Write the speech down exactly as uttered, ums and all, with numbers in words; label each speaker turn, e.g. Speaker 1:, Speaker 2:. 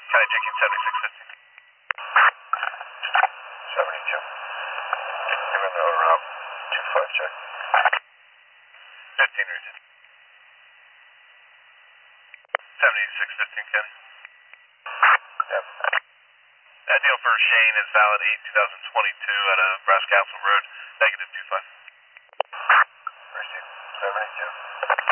Speaker 1: County checking seventy-six fifty.
Speaker 2: seventy-two. Given the route, two five check.
Speaker 1: fifteen reason. seventy-six fifteen, County.
Speaker 2: Yep.
Speaker 1: That deal for Shane is valid eight two thousand twenty-two out of Brass Castle Road, negative two five.
Speaker 2: Received. seventy-two.